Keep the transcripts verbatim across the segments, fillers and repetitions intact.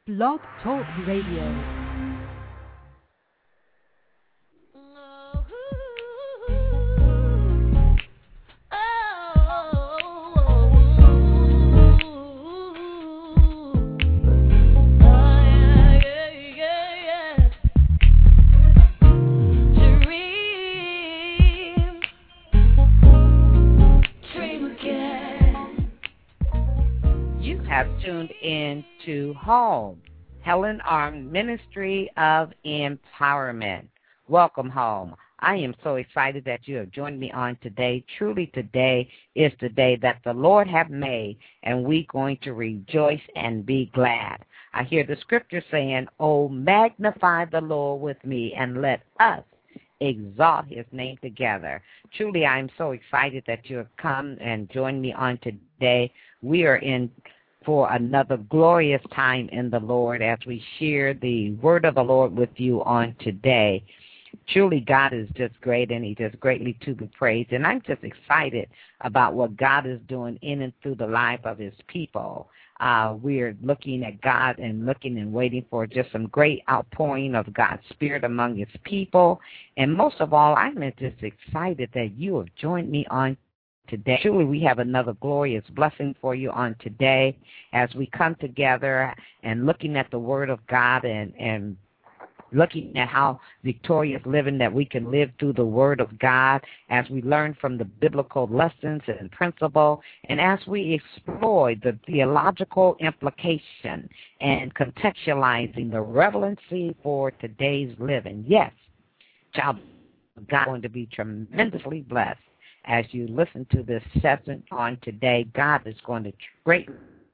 Blog Talk Radio. Tuned in to Home, Helen Arm Ministry of Empowerment. Welcome home. I am so excited that you have joined me on today. Truly today is the day that the Lord have made, and we're going to rejoice and be glad. I hear the scripture saying, "Oh, magnify the Lord with me, and let us exalt his name together." Truly, I am so excited that you have come and joined me on today. We are in for another glorious time in the Lord as we share the word of the Lord with you on today. Truly, God is just great, and he is greatly to be praised. And I'm just excited about what God is doing in and through the life of his people. Uh, we're looking at God and looking and waiting for just some great outpouring of God's Spirit among his people. And most of all, I'm just excited that you have joined me on today. Truly, we have another glorious blessing for you on today as we come together and looking at the Word of God and, and looking at how victorious living that we can live through the Word of God as we learn from the biblical lessons and principle, and as we explore the theological implication and contextualizing the relevancy for today's living. Yes, child of God, is going to be tremendously blessed. As you listen to this session on today, God is going to greatly,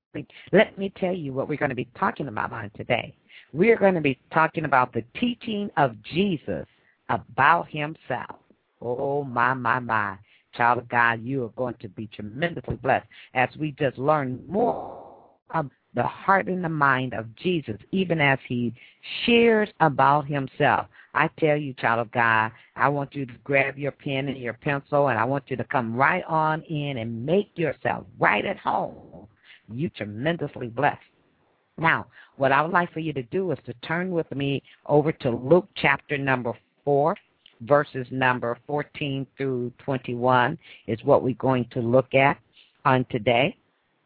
let me tell you what we're going to be talking about on today. We're going to be talking about the teaching of Jesus about himself. Oh, my, my, my. Child of God, you are going to be tremendously blessed as we just learn more of the heart and the mind of Jesus, even as he shares about himself. I tell you, child of God, I want you to grab your pen and your pencil, and I want you to come right on in and make yourself right at home. You tremendously blessed. Now, what I would like for you to do is to turn with me over to Luke chapter number four, verses number fourteen through twenty-one is what we're going to look at on today.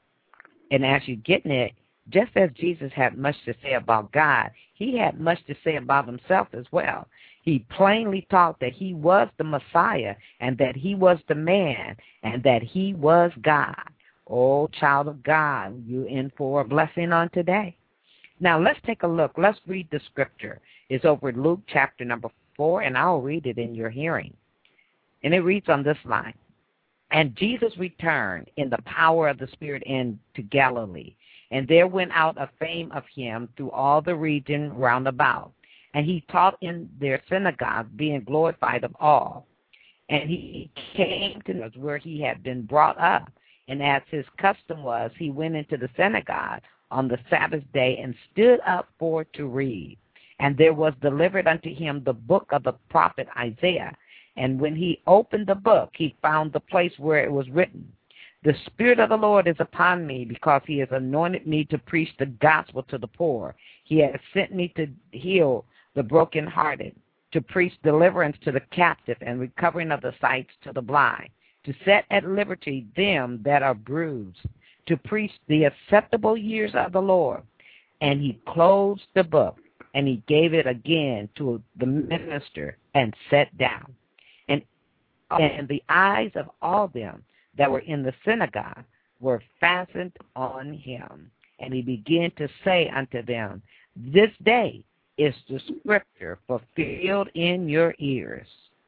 And as you get in it, just as Jesus had much to say about God, he had much to say about himself as well. He plainly taught that he was the Messiah and that he was the man and that he was God. Oh, child of God, you in for a blessing on today. Now, let's take a look. Let's read the scripture. It's over Luke chapter number four, and I'll read it in your hearing. And it reads on this line. And Jesus returned in the power of the Spirit into Galilee, and there went out a fame of him through all the region round about. And he taught in their synagogue, being glorified of all. And he came to where he had been brought up. And as his custom was, he went into the synagogue on the Sabbath day and stood up for to read. And there was delivered unto him the book of the prophet Isaiah. And when he opened the book, he found the place where it was written, "The Spirit of the Lord is upon me, because he has anointed me to preach the gospel to the poor. He has sent me to heal the brokenhearted, to preach deliverance to the captive, and recovering of the sight to the blind, to set at liberty them that are bruised, to preach the acceptable years of the Lord." And he closed the book, and he gave it again to the minister, and sat down. And, and the eyes of all them that were in the synagogue were fastened on him. And he began to say unto them, "This day is the scripture fulfilled in your ears."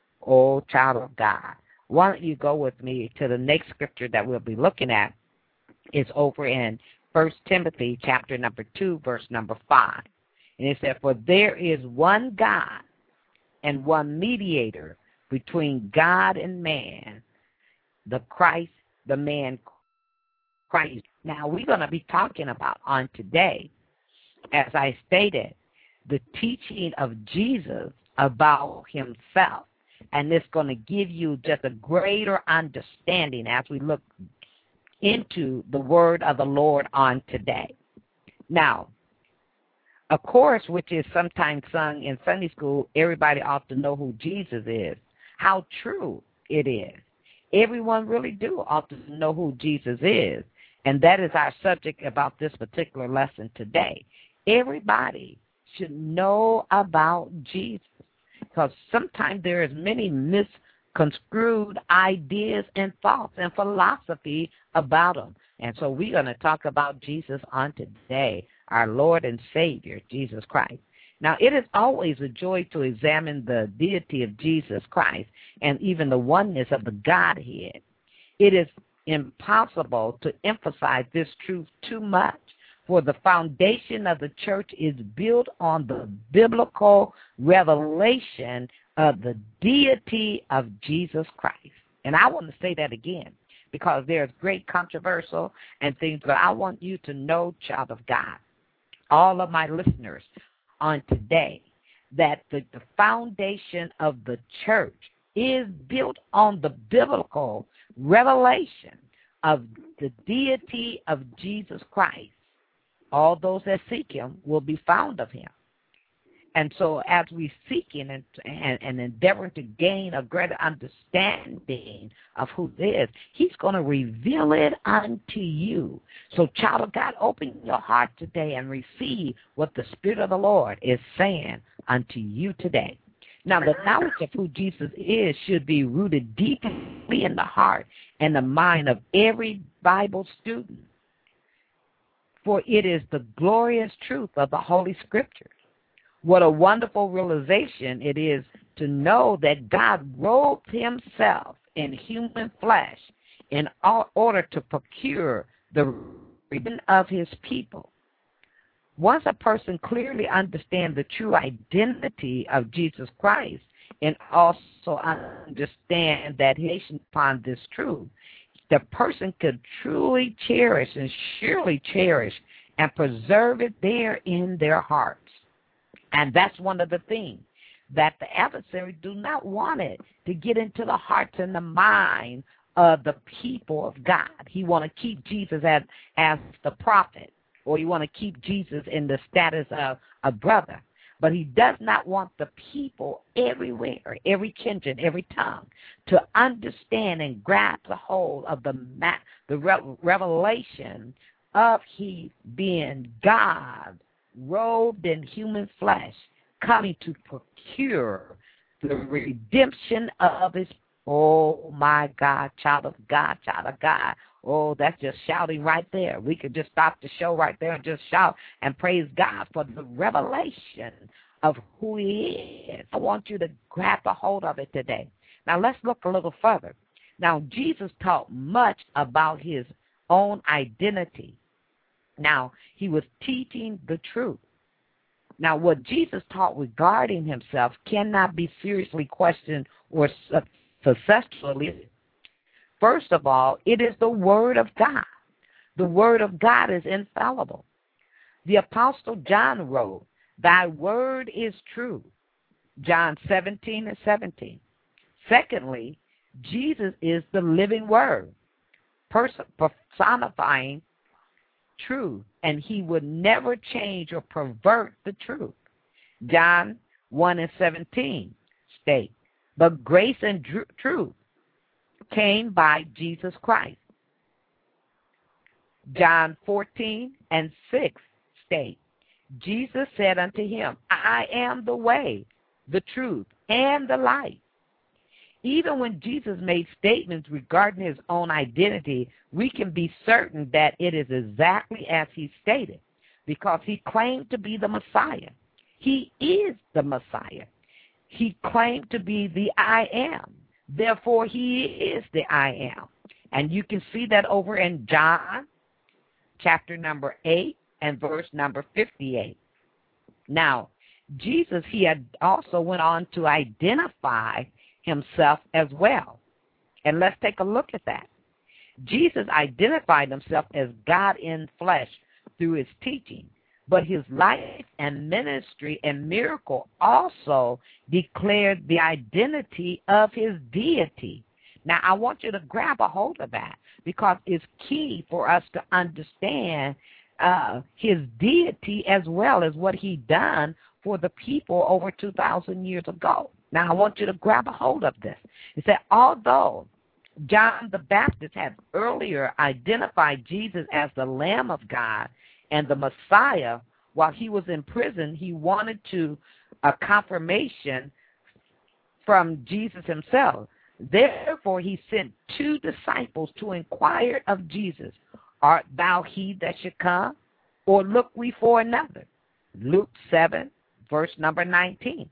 O child of God, why don't you go with me to the next scripture that we'll be looking at. It's over in First Timothy chapter number two, verse number five. And it said, "For there is one God and one mediator between God and man, the Christ, the man Christ." Now, we're going to be talking about on today, as I stated, the teaching of Jesus about himself. And it's going to give you just a greater understanding as we look into the word of the Lord on today. Now, A chorus, which is sometimes sung in Sunday school, everybody ought to know who Jesus is. How true it is. Everyone really do ought to know who Jesus is. And that is our subject about this particular lesson today. Everybody should know about Jesus, because sometimes there is many misconstrued ideas and thoughts and philosophy about him. And so we're going to talk about Jesus on today, our Lord and Savior, Jesus Christ. Now, it is always a joy to examine the deity of Jesus Christ and even the oneness of the Godhead. It is impossible to emphasize this truth too much, for the foundation of the church is built on the biblical revelation of the deity of Jesus Christ. And I want to say that again, because there's great controversial and things, but I want you to know, child of God, all of my listeners on today, that the, the foundation of the church is built on the biblical revelation of the deity of Jesus Christ. All those that seek him will be found of him. And so as we seek him and, and, and endeavor to gain a greater understanding of who he is, he's going to reveal it unto you. So, child of God, open your heart today and receive what the Spirit of the Lord is saying unto you today. Now, the knowledge of who Jesus is should be rooted deeply in the heart and the mind of every Bible student, for it is the glorious truth of the Holy Scriptures. What a wonderful realization it is to know that God robed himself in human flesh in order to procure the redemption of his people. Once a person clearly understands the true identity of Jesus Christ and also understand that based upon this truth, the person could truly cherish and surely cherish and preserve it there in their hearts. And that's one of the things that the adversary do not want it to get into the hearts and the mind of the people of God. He want to keep Jesus as, as the prophet, or you want to keep Jesus in the status of a brother. But he does not want the people everywhere, every kindred, every tongue, to understand and grasp the hold of the, the re- revelation of he being God, robed in human flesh, coming to procure the redemption of his. Oh, my God, child of God, child of God. Oh, that's just shouting right there. We could just stop the show right there and just shout and praise God for the revelation of who he is. I want you to grab a hold of it today. Now, let's look a little further. Now, Jesus taught much about his own identity. Now, he was teaching the truth. Now, what Jesus taught regarding himself cannot be seriously questioned or successfully. First of all, it is the Word of God. The Word of God is infallible. The Apostle John wrote, "Thy word is true." John seventeen and seventeen. Secondly, Jesus is the living Word, personifying truth, and he would never change or pervert the truth. John one and seventeen state, "But grace and tr- truth came by Jesus Christ." John fourteen and six state, "Jesus said unto him, I am the way, the truth, and the life." Even when Jesus made statements regarding his own identity, we can be certain that it is exactly as he stated, because he claimed to be the Messiah. He is the Messiah. He claimed to be the I am. Therefore, he is the I am. And you can see that over in John chapter number eight and verse number fifty-eight. Now, Jesus, he had also went on to identify himself as well. And let's take a look at that. Jesus identified himself as God in flesh through his teaching, but his life and ministry and miracle also declared the identity of his deity. Now, I want you to grab a hold of that, because it's key for us to understand uh, his deity as well as what he done for the people over two thousand years ago. Now, I want you to grab a hold of this. It said, although John the Baptist had earlier identified Jesus as the Lamb of God and the Messiah, while he was in prison, he wanted to a confirmation from Jesus himself. Therefore, he sent two disciples to inquire of Jesus, art thou he that should come, or look we for another? Luke seven, verse number nineteen.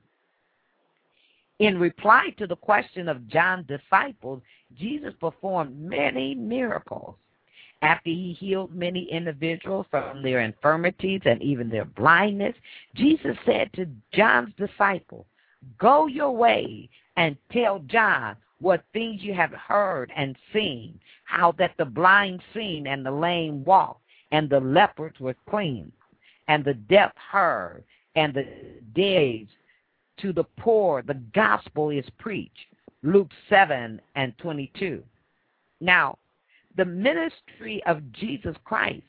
In reply to the question of John's disciples, Jesus performed many miracles. After he healed many individuals from their infirmities and even their blindness, Jesus said to John's disciples, go your way and tell John what things you have heard and seen, how that the blind seen and the lame walk, and the lepers were cleansed, and the deaf heard, and the dead to the poor the gospel is preached. Luke seven and twenty-two. Now, the ministry of Jesus Christ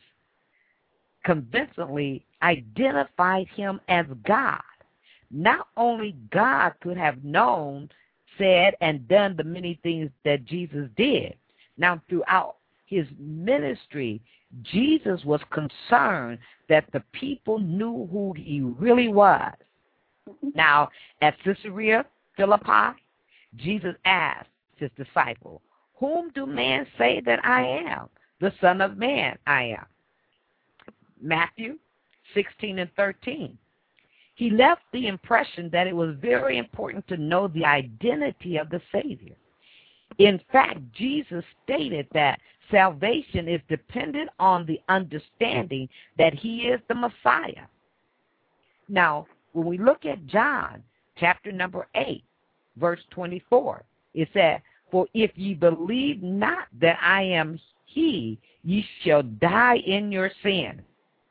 convincingly identified him as God. Not only God could have known, said, and done the many things that Jesus did. Now, throughout his ministry, Jesus was concerned that the people knew who he really was. Now, at Caesarea Philippi, Jesus asked his disciple, whom do men say that I am? The Son of Man I am. Matthew sixteen and thirteen. He left the impression that it was very important to know the identity of the Savior. In fact, Jesus stated that salvation is dependent on the understanding that he is the Messiah. Now, when we look at John, chapter number eight, verse twenty-four, it said, for if ye believe not that I am he, ye shall die in your sin.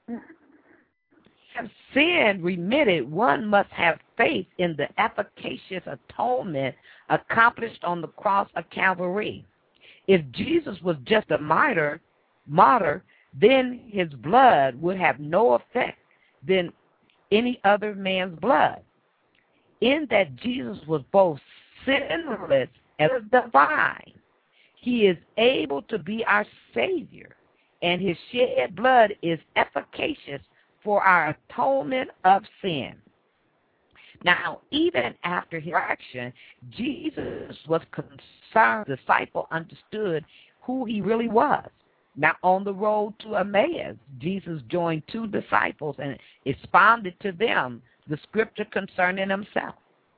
Have sin remitted, one must have faith in the efficacious atonement accomplished on the cross of Calvary. If Jesus was just a martyr, martyr, then his blood would have no effect than any other man's blood. In that Jesus was both sinless and divine, he is able to be our Savior, and his shed blood is efficacious for our atonement of sin. Now, even after his resurrection, Jesus was concerned the disciple understood who he really was. Now, on the road to Emmaus, Jesus joined two disciples and expounded to them the scripture concerning himself.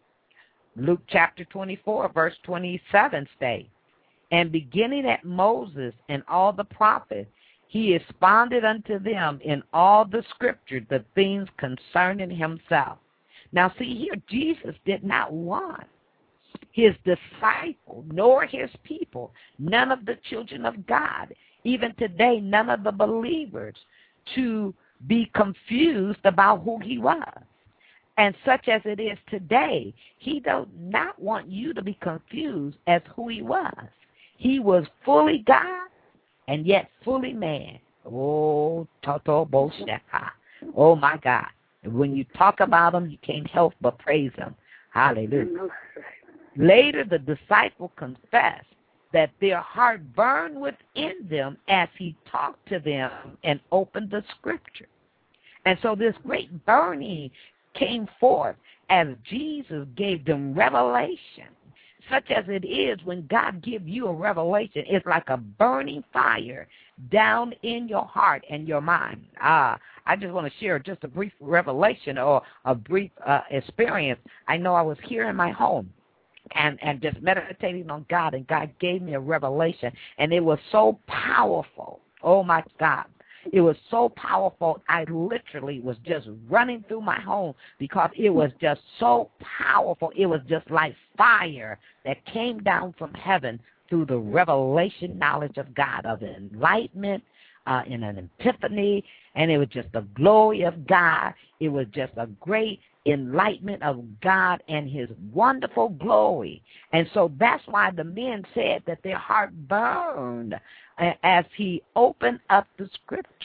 Luke chapter twenty-four, verse twenty-seven states, and beginning at Moses and all the prophets, he expounded unto them in all the scripture the things concerning himself. Now, see here, Jesus did not want his disciples nor his people, none of the children of God, even today, none of the believers, to be confused about who he was. And such as it is today, he does not want you to be confused as who he was. He was fully God and yet fully man. Oh, Toto Bosheka. Oh, my God. When you talk about him, you can't help but praise him. Hallelujah. Later, the disciple confessed that their heart burned within them as he talked to them and opened the scripture. And so this great burning came forth as Jesus gave them revelation. Such as it is when God gives you a revelation, it's like a burning fire down in your heart and your mind. Ah, I just want to share just a brief revelation or a brief uh, experience. I know I was here in my home and, and just meditating on God, and God gave me a revelation, and it was so powerful. Oh, my God. It was so powerful, I literally was just running through my home because it was just so powerful. It was just like fire that came down from heaven through the revelation knowledge of God, of enlightenment, uh, in an epiphany, and it was just the glory of God. It was just a great enlightenment of God and his wonderful glory. And so that's why the men said that their heart burned as he opened up the scripture.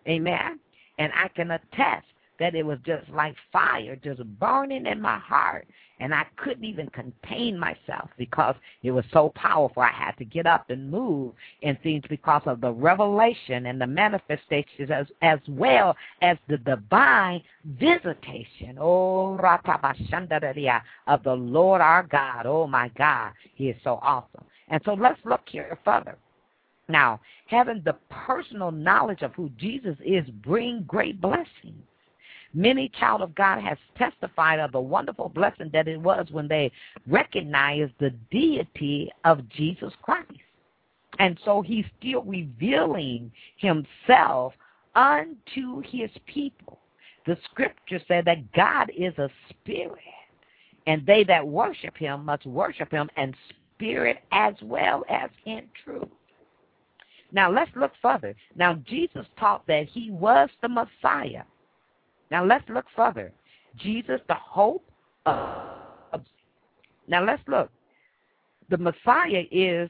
Amen. And I can attest that it was just like fire just burning in my heart. And I couldn't even contain myself because it was so powerful. I had to get up and move and things because of the revelation and the manifestations as, as well as the divine visitation. Oh, Ratabashandararia of the Lord our God. Oh, my God. He is so awesome. And so let's look here further. Now, having the personal knowledge of who Jesus is brings great blessings. Many child of God has testified of the wonderful blessing that it was when they recognized the deity of Jesus Christ. And so he's still revealing himself unto his people. The scripture said that God is a spirit, and they that worship him must worship him in spirit as well as in truth. Now, let's look further. Now, Jesus taught that he was the Messiah. Now, let's look further. Jesus, the hope of... Now, let's look. The Messiah is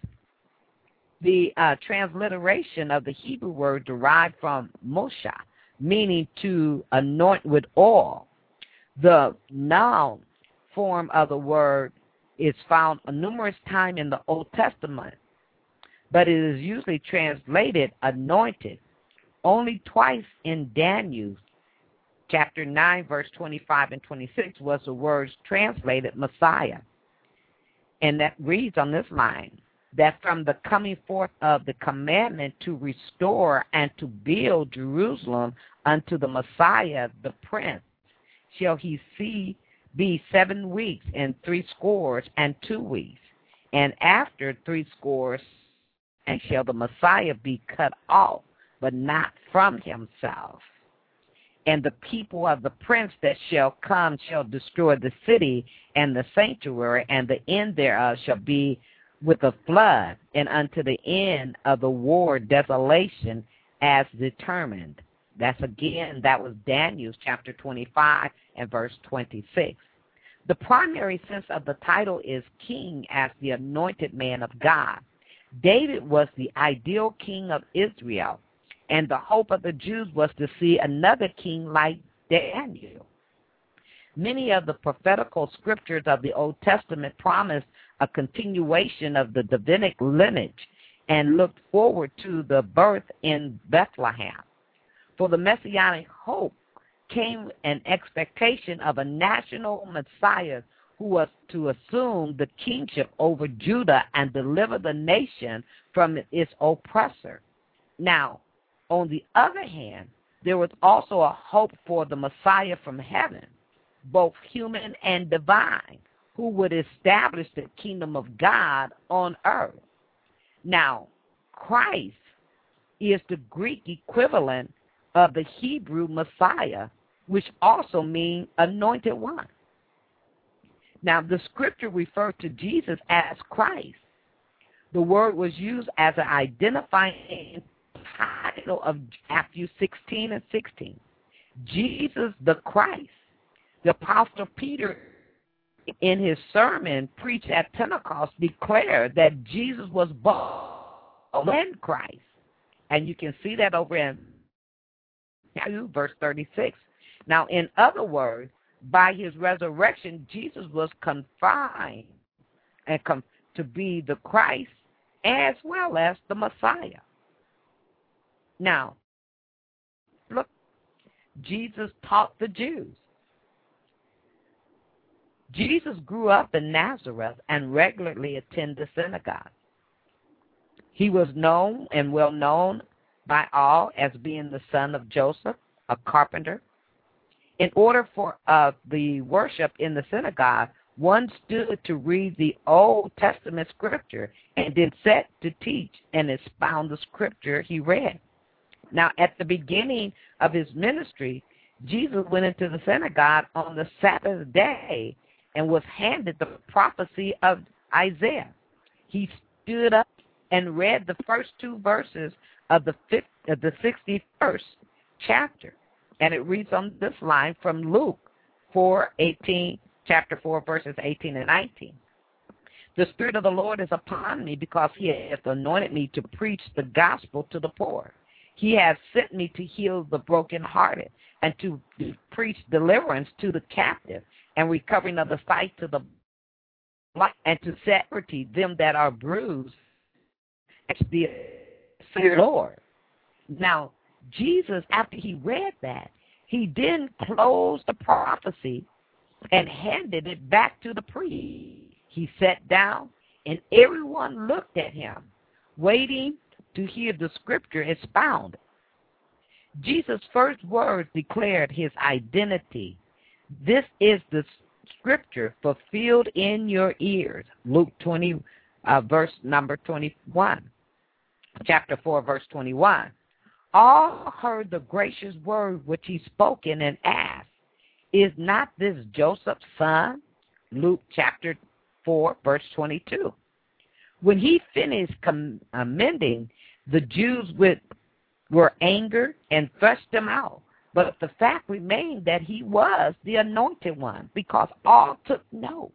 the uh, transliteration of the Hebrew word derived from Moshe, meaning to anoint with oil. The noun form of the word is found numerous times in the Old Testament, but it is usually translated anointed. Only twice in Daniel chapter nine, verse twenty-five and twenty-six was the words translated Messiah. And that reads on this line, that from the coming forth of the commandment to restore and to build Jerusalem unto the Messiah, the Prince, shall he see be seven weeks and three scores and two weeks. And after three scores, and shall the Messiah be cut off, but not from himself. And the people of the prince that shall come shall destroy the city and the sanctuary, and the end thereof shall be with a flood, and unto the end of the war desolation as determined. That's again, that was Daniel chapter twenty-five and verse twenty-six. The primary sense of the title is king, as the anointed man of God. David was the ideal king of Israel, and the hope of the Jews was to see another king like Daniel. Many of the prophetical scriptures of the Old Testament promised a continuation of the Davidic lineage and looked forward to the birth in Bethlehem. For the Messianic hope came an expectation of a national Messiah who was to assume the kingship over Judah and deliver the nation from its oppressor. Now, on the other hand, there was also a hope for the Messiah from heaven, both human and divine, who would establish the kingdom of God on earth. Now, Christ is the Greek equivalent of the Hebrew Messiah, which also means anointed one. Now, the scripture referred to Jesus as Christ. The word was used as an identifying title of Matthew sixteen and sixteen. Jesus the Christ. The Apostle Peter, in his sermon preached at Pentecost, declared that Jesus was both and Christ. And you can see that over in verse thirty-six. Now, in other words, by his resurrection, Jesus was confined and com- to be the Christ as well as the Messiah. Now, look, Jesus taught the Jews. Jesus grew up in Nazareth and regularly attended the synagogue. He was known and well known by all as being the son of Joseph, a carpenter. In order for uh, the worship in the synagogue, one stood to read the Old Testament scripture and then sat to teach and expound the scripture he read. Now, at the beginning of his ministry, Jesus went into the synagogue on the Sabbath day and was handed the prophecy of Isaiah. He stood up and read the first two verses of the fifth, of the sixty-first chapter. And it reads on this line from Luke four eighteen, chapter four, verses eighteen and nineteen. The Spirit of the Lord is upon me because he hath anointed me to preach the gospel to the poor. He has sent me to heal the brokenhearted and to preach deliverance to the captive and recovering of the sight to the blind, and to set liberty them that are bruised, and to the Lord. Now, Jesus, after he read that, he then closed the prophecy and handed it back to the priest. He sat down, and everyone looked at him, waiting to hear the scripture expounded. Jesus' first words declared his identity. This is the scripture fulfilled in your ears. Luke twenty, uh, verse number twenty-one. Chapter four, verse twenty-one. All heard the gracious word which he spoken and asked, is not this Joseph's son? Luke chapter four, verse twenty-two. When he finished commending, the Jews with, were angered and thrust him out. But the fact remained that he was the anointed one, because all took note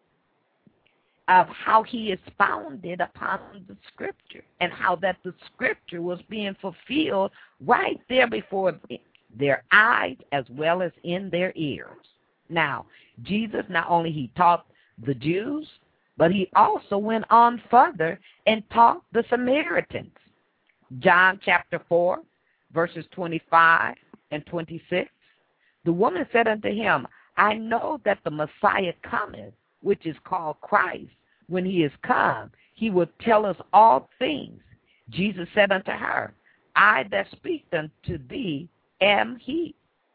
of how he expounded upon the scripture and how that the scripture was being fulfilled right there before their eyes as well as in their ears. Now, Jesus, not only he taught the Jews, but he also went on further and taught the Samaritans. John chapter four, verses twenty-five and twenty-six. The woman said unto him, I know that the Messiah cometh, which is called Christ. When he is come, he will tell us all things. Jesus said unto her, I that speak unto thee am he.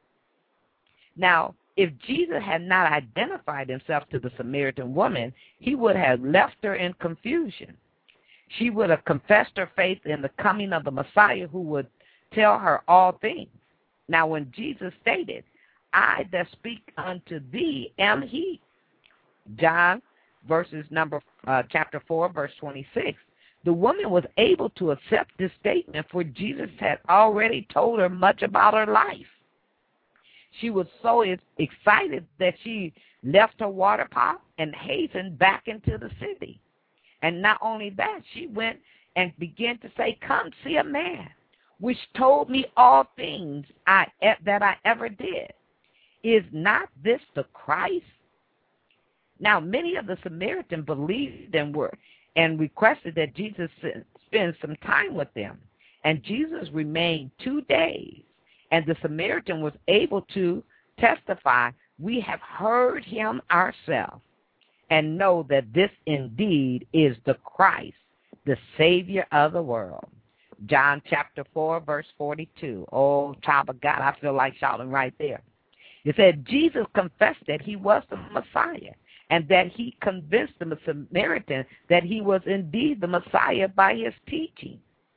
Now, if Jesus had not identified himself to the Samaritan woman, he would have left her in confusion. She would have confessed her faith in the coming of the Messiah who would tell her all things. Now, when Jesus stated, I that speak unto thee am he, John verses number uh, chapter four, verse twenty-six, the woman was able to accept this statement, for Jesus had already told her much about her life. She was so excited that she left her water pot and hastened back into the city. And not only that, she went and began to say, come see a man which told me all things I that I ever did. Is not this the Christ? Now, many of the Samaritans believed and were and requested that Jesus spend some time with them. And Jesus remained two days. And the Samaritan was able to testify, we have heard him ourselves and know that this indeed is the Christ, the Savior of the world. John chapter four, verse forty-two. Oh, child of God, I feel like shouting right there. It said Jesus confessed that he was the Messiah and that he convinced the Samaritan that he was indeed the Messiah by his teaching.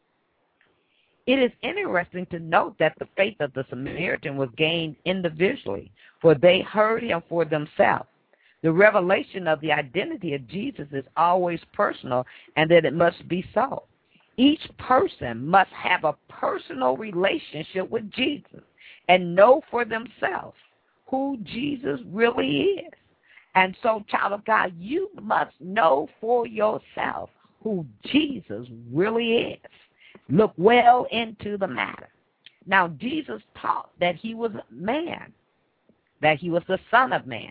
It is interesting to note that the faith of the Samaritan was gained individually, for they heard him for themselves. The revelation of the identity of Jesus is always personal, and that it must be so. Each person must have a personal relationship with Jesus and know for themselves who Jesus really is. And so, child of God, you must know for yourself who Jesus really is. Look well into the matter. Now, Jesus taught that he was man, that he was the Son of Man.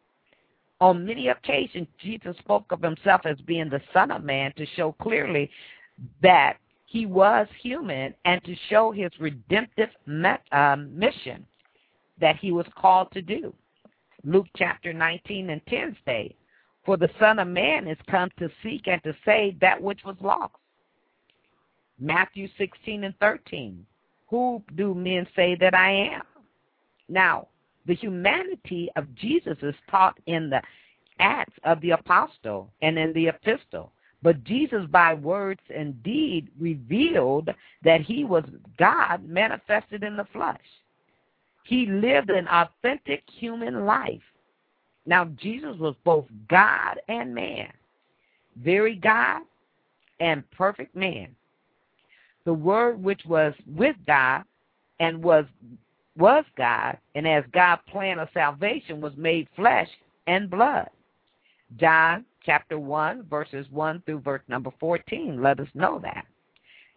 On many occasions, Jesus spoke of himself as being the Son of Man to show clearly that he was human and to show his redemptive met, uh, mission that he was called to do. Luke chapter nineteen and ten states, for the Son of Man is come to seek and to save that which was lost. Matthew sixteen and thirteen, who do men say that I am? Now, the humanity of Jesus is taught in the Acts of the Apostle and in the Epistle. But Jesus, by words and deed, revealed that he was God manifested in the flesh. He lived an authentic human life. Now, Jesus was both God and man, very God and perfect man. The Word which was with God and was was God, and as God's plan of salvation was made flesh and blood. John chapter one, verses one through verse number fourteen, let us know that.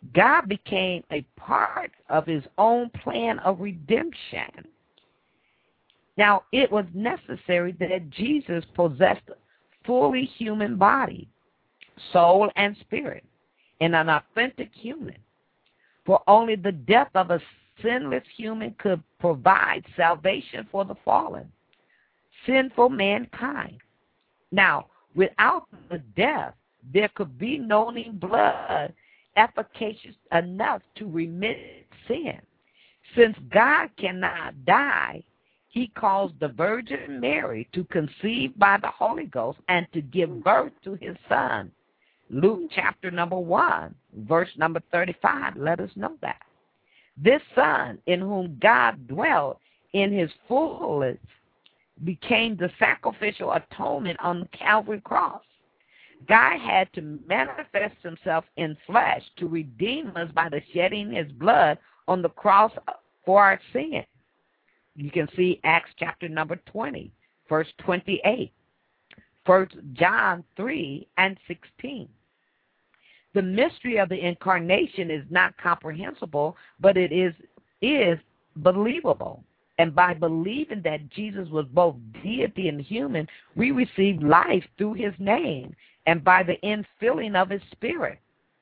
God became a part of his own plan of redemption. Now, it was necessary that Jesus possessed a fully human body, soul, and spirit, and an authentic human. For only the death of a sinless human could provide salvation for the fallen, sinful mankind. Now, without the death, there could be no blood efficacious enough to remit sin. Since God cannot die, he caused the Virgin Mary to conceive by the Holy Ghost and to give birth to his son. Luke chapter number one, verse number thirty-five, let us know that. This son, in whom God dwelt in his fullness, became the sacrificial atonement on the Calvary cross. God had to manifest himself in flesh to redeem us by the shedding his blood on the cross for our sin. You can see Acts chapter number twenty, verse twenty-eight, First John three and sixteen. The mystery of the incarnation is not comprehensible, but it is, is believable. And by believing that Jesus was both deity and human, we receive life through his name and by the infilling of his spirit.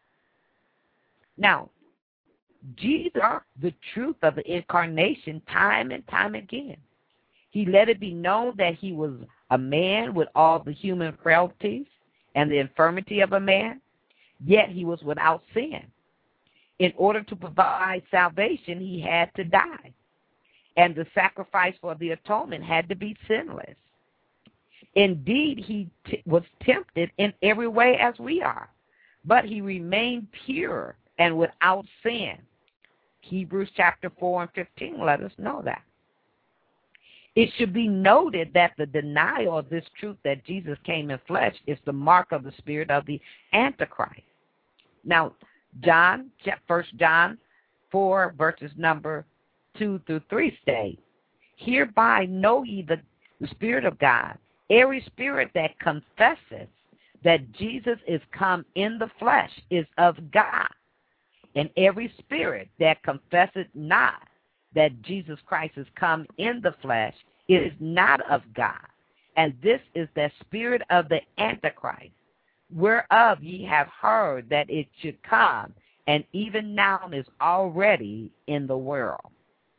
Now, Jesus, the truth of the incarnation, time and time again. He let it be known that he was a man with all the human frailties and the infirmity of a man, yet he was without sin. In order to provide salvation, he had to die, and the sacrifice for the atonement had to be sinless. Indeed, he t- was tempted in every way as we are, but he remained pure and without sin. Hebrews chapter four and fifteen let us know that. It should be noted that the denial of this truth that Jesus came in flesh is the mark of the spirit of the Antichrist. Now, John, First John four, verses number two through three state, hereby know ye the, the Spirit of God. Every spirit that confesses that Jesus is come in the flesh is of God. And every spirit that confesseth not that Jesus Christ is come in the flesh is not of God. And this is the spirit of the Antichrist, whereof ye have heard that it should come, and even now is already in the world.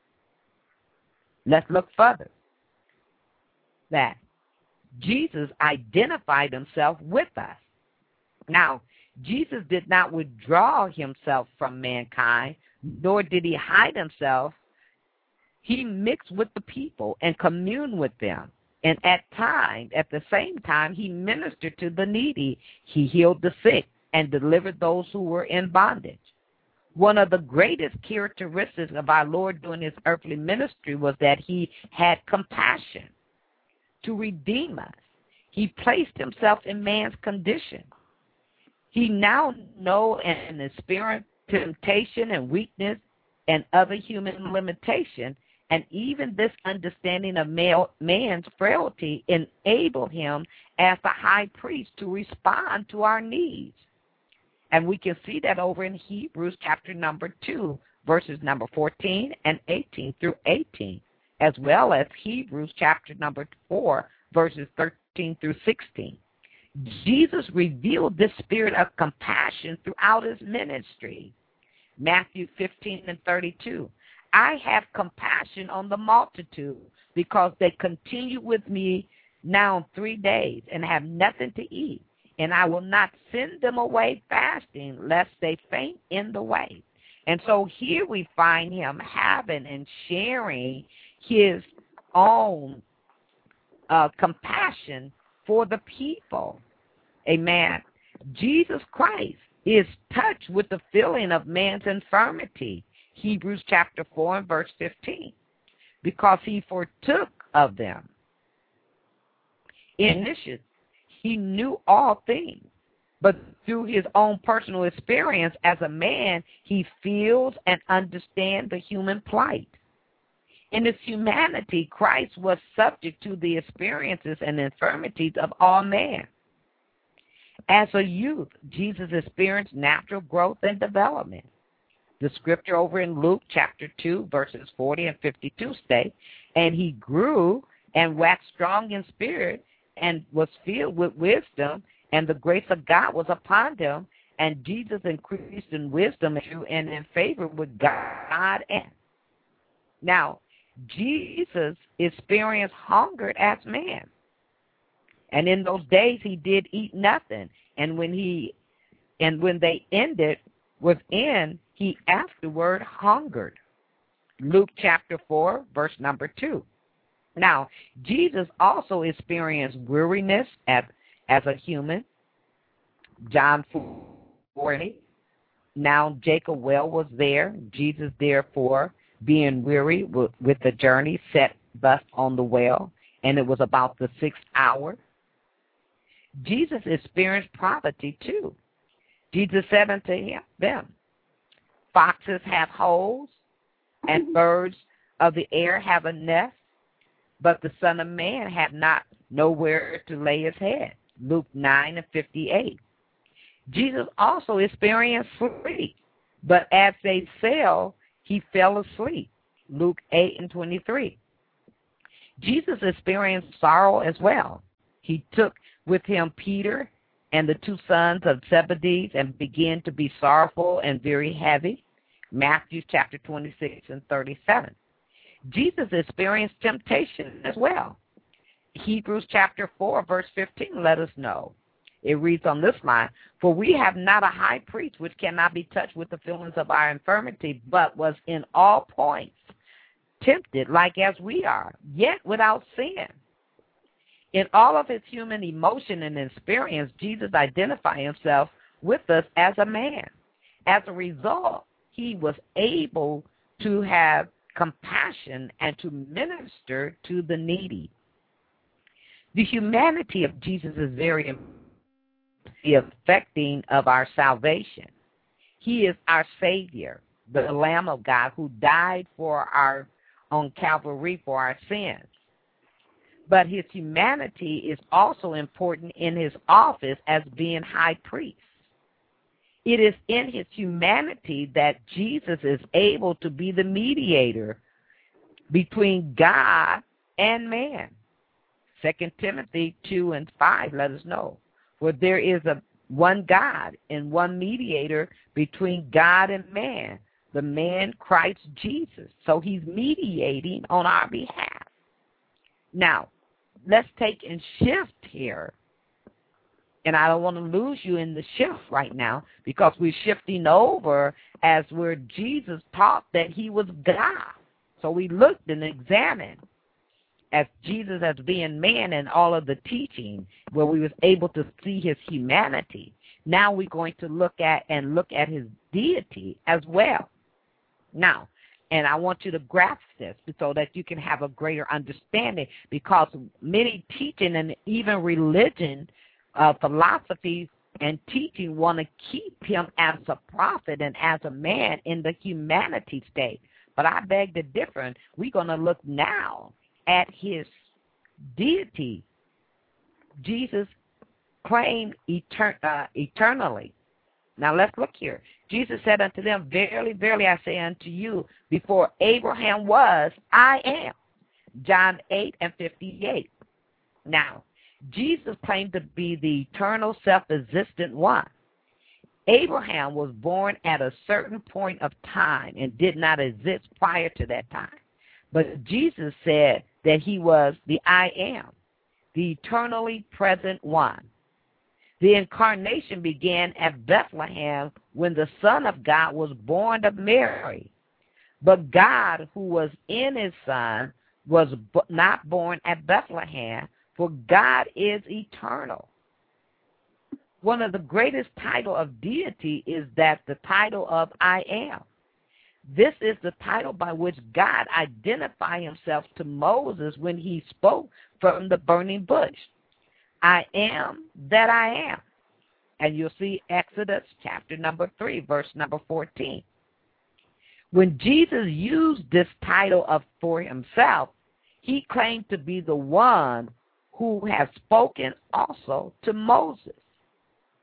Let's look further. That Jesus identified himself with us. Now, Jesus did not withdraw himself from mankind, nor did he hide himself. He mixed with the people and communed with them. And at times, at the same time, he ministered to the needy. He healed the sick and delivered those who were in bondage. One of the greatest characteristics of our Lord during his earthly ministry was that he had compassion to redeem us. He placed himself in man's condition. He now knows and experienced temptation and weakness and other human limitation, and even this understanding of male, man's frailty enabled him as the high priest to respond to our needs. And we can see that over in Hebrews chapter number two, verses number fourteen and eighteen through eighteen, as well as Hebrews chapter number four, verses thirteen through sixteen. Jesus revealed this spirit of compassion throughout his ministry. Matthew fifteen and thirty-two. I have compassion on the multitude because they continue with me now three days and have nothing to eat, and I will not send them away fasting lest they faint in the way. And so here we find him having and sharing his own uh, compassion for the people. Amen. Jesus Christ is touched with the feeling of man's infirmity. Hebrews chapter four and verse fifteen. Because he foretook of them. In this, he knew all things. But through his own personal experience as a man, he feels and understands the human plight. In his humanity, Christ was subject to the experiences and infirmities of all men. As a youth, Jesus experienced natural growth and development. The scripture over in Luke chapter two, verses forty and fifty-two state, and he grew and waxed strong in spirit and was filled with wisdom, and the grace of God was upon him, and Jesus increased in wisdom and in favor with God. And now, Jesus experienced hunger as man. And in those days he did eat nothing. And when he and when they ended within, he afterward hungered. Luke chapter four, verse number two. Now, Jesus also experienced weariness as, as a human. John forty. Now Jacob well was there. Jesus, therefore, being weary with, with the journey, sat thus on the well, and it was about the sixth hour. Jesus experienced poverty too. Jesus said unto him, them, foxes have holes, and birds of the air have a nest, but the Son of Man hath not nowhere to lay his head. Luke nine and fifty-eight. Jesus also experienced sleep, but as they fell, he fell asleep. Luke eight and twenty-three. Jesus experienced sorrow as well. He took with him Peter and the two sons of Zebedee and began to be sorrowful and very heavy. Matthew chapter twenty-six and thirty-seven. Jesus experienced temptation as well. Hebrews chapter four, verse fifteen, let us know. It reads on this line, for we have not a high priest which cannot be touched with the feelings of our infirmity, but was in all points tempted like as we are, yet without sin. In all of his human emotion and experience, Jesus identified himself with us as a man. As a result, he was able to have compassion and to minister to the needy. The humanity of Jesus is very important, the affecting of our salvation. He is our Savior, the Lamb of God who died for our on Calvary for our sins. But his humanity is also important in his office as being high priest. It is in his humanity that Jesus is able to be the mediator between God and man. Second Timothy two and five let us know. For there is a one God and one mediator between God and man, the man Christ Jesus. So he's mediating on our behalf. Now, let's take and shift here. And I don't want to lose you in the shift right now because we're shifting over as where Jesus taught that he was God. So we looked and examined as Jesus as being man and all of the teaching where we was able to see his humanity. Now we're going to look at and look at his deity as well. Now, and I want you to grasp this so that you can have a greater understanding because many teaching and even religion, uh, philosophy and teaching want to keep him as a prophet and as a man in the humanity state. But I beg to differ. We're going to look now at his deity. Jesus claimed etern- uh, eternally. Now let's look here. Jesus said unto them, verily, verily, I say unto you, before Abraham was, I am. John eight and fifty-eight. Now, Jesus claimed to be the eternal self-existent one. Abraham was born at a certain point of time and did not exist prior to that time. But Jesus said that he was the I am, the eternally present one. The incarnation began at Bethlehem when the Son of God was born of Mary. But God, who was in his Son, was not born at Bethlehem, for God is eternal. One of the greatest titles of deity is that the title of I am. This is the title by which God identified himself to Moses when he spoke from the burning bush. I am that I am. And you'll see Exodus chapter number three, verse number fourteen. When Jesus used this title of for himself, he claimed to be the one who has spoken also to Moses.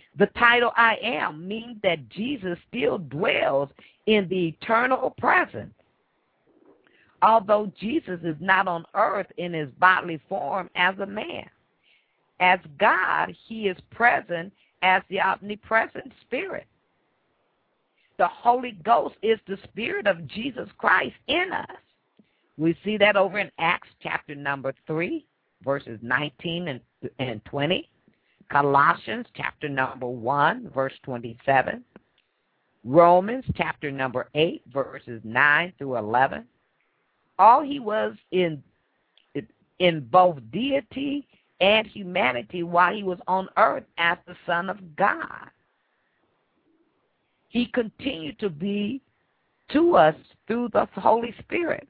The title I am means that Jesus still dwells in the eternal present. Although Jesus is not on earth in his bodily form as a man. As God, he is present as the omnipresent Spirit. The Holy Ghost is the Spirit of Jesus Christ in us. We see that over in Acts chapter number three, verses nineteen and, and twenty. Colossians chapter number one, verse twenty-seven. Romans chapter number eight, verses nine through eleven. All he was in, in both deity and humanity while he was on earth as the Son of God. He continued to be to us through the Holy Spirit.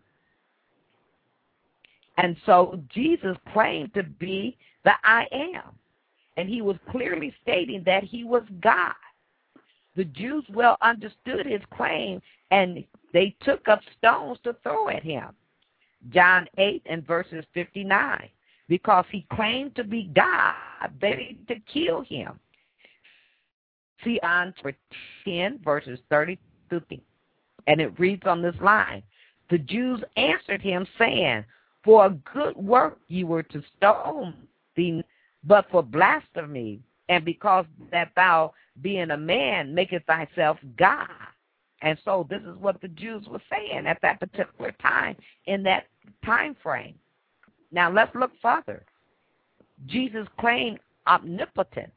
And so Jesus claimed to be the I am. And he was clearly stating that he was God. The Jews well understood his claim, and they took up stones to throw at him. John eight and verses fifty-nine. Because he claimed to be God, they needed to kill him. See on ten, verses thirty through fifty. And it reads on this line, the Jews answered him, saying, for a good work you were to stone thee, but for blasphemy, and because that thou, being a man, makest thyself God. And so this is what the Jews were saying at that particular time, in that time frame. Now let's look further. Jesus claimed omnipotent,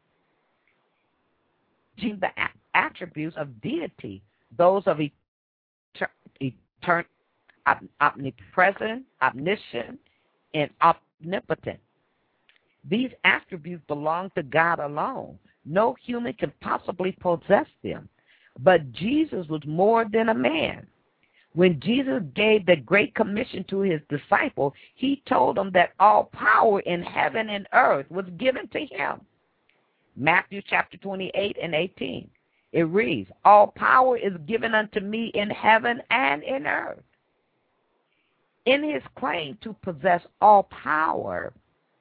the attributes of deity, those of eternal, omnipresent, omniscient, and omnipotent. These attributes belong to God alone. No human can possibly possess them. But Jesus was more than a man. When Jesus gave the Great Commission to his disciples, he told them that all power in heaven and earth was given to him. Matthew chapter twenty-eight and eighteen. It reads, all power is given unto me in heaven and in earth. In his claim to possess all power,